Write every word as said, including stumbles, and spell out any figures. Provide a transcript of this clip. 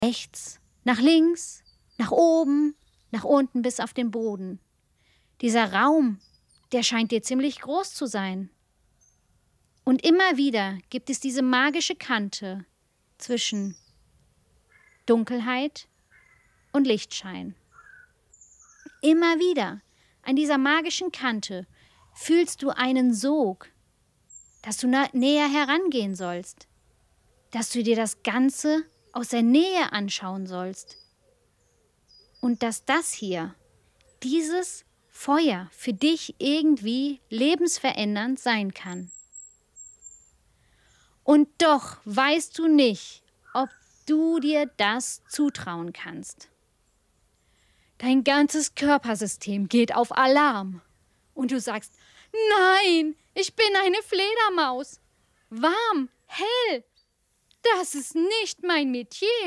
rechts, nach links, nach oben, nach unten bis auf den Boden. Dieser Raum, der scheint dir ziemlich groß zu sein. Und immer wieder gibt es diese magische Kante zwischen Dunkelheit und Lichtschein. Immer wieder an dieser magischen Kante fühlst du einen Sog, dass du näher herangehen sollst, dass du dir das Ganze aus der Nähe anschauen sollst und dass das hier, dieses Feuer für dich irgendwie lebensverändernd sein kann. Und doch weißt du nicht, ob du dir das zutrauen kannst. Dein ganzes Körpersystem geht auf Alarm und du sagst, nein, ich bin eine Fledermaus. Warm, hell, das ist nicht mein Metier.